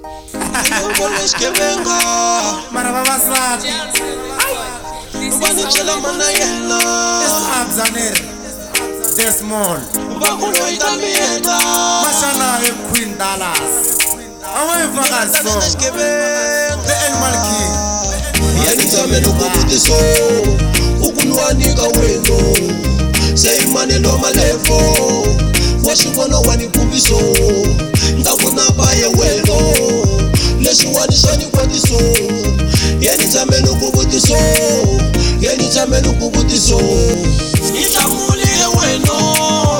Eskevenga Mara vavasati Ubanichela mana yelo Abzanir Desmond Bakulo itamieta Mashana Queen Dallas Away Vagaso The Animal King Yanitame ukubutiso Ukunwanika weno Seimane lo malefo Washibona wanikubiso Ndakuna baye welo Leshi wadishani kwatiso Yanitame ukubutiso Yanitame ukubutiso Itamulie weno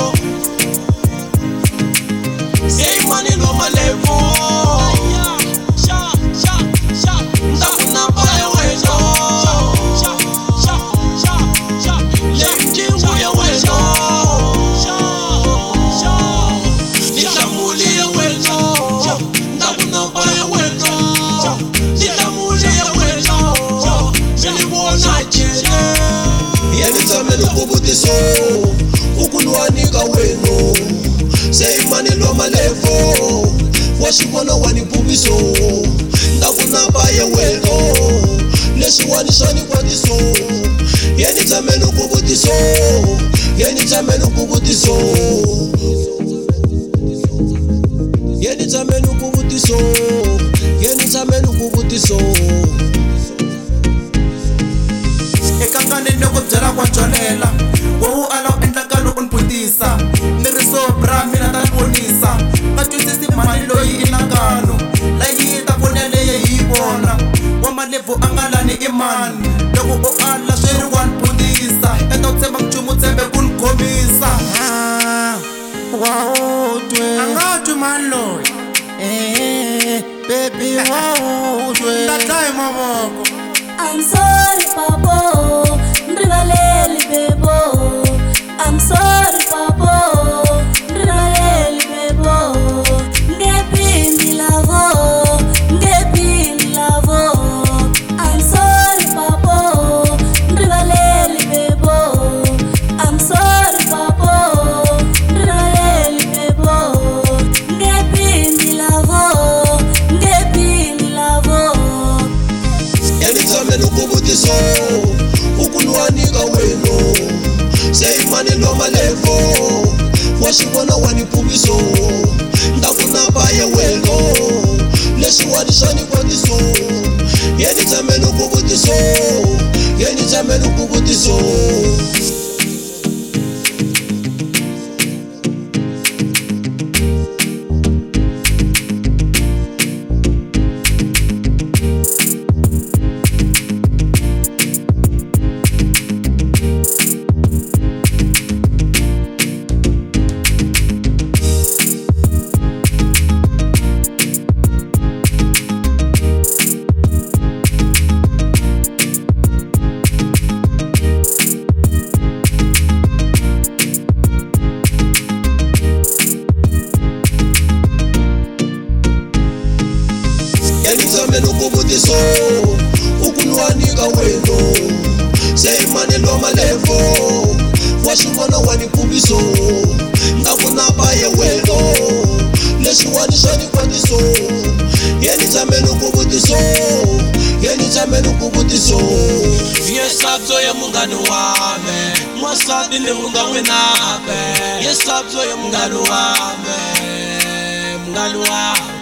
Seimane lo malefo Ndakuna baye welo Ukubutiso ukunwanika weno Seimane lo malefo Washibona wanipubiso Ndakuna baye weno Leshi wadishani kwatiso Yanitame ukubutiso Yanitame ukubutiso Yanitame ukubutiso Yanitame ukubutiso Ekangane noko byela kwa jolela wo ala endlakalo unputisa miriso bra mina ta ponisa matwisisi mali loyi inakano la yita vonele hi vona wa malevo angalani imani loko o ala sweri wanputisa eka utsemba mchumu tsembe kun khomisa wow twe angatwi mali loyi baby wow twe that time mavoko I'm sorry, Papa. Rivaleli, bebo. I'm sorry, Papa. Rivaleli, bebo. Ngepindi lavo, ngepindi lavo. I'm sorry, Papa. Rivaleli, bebo. I'm sorry, Papa. Rivaleli, bebo. Ngepindi lavo, ngepindi lavo. Yanitame ukubutiso ukunwanika weno Seimane lo malefo Washibona wanipubiso Ndakuna baye welo Leshi wadishani kwatiso Yanitame ukubutiso Yanitame ukubutiso Yanitame ukubutiso ukunwanika weno Seimane lo malefo Washibona wanipubiso Ndakuna baye welo Leshi wadishani kwatiso Yanitame ukubutiso Yanitame ukubutiso Yesabzo ya mungani wame Mwasadi ni munga wenabe Yesabzo ya mungani wame Mungani wame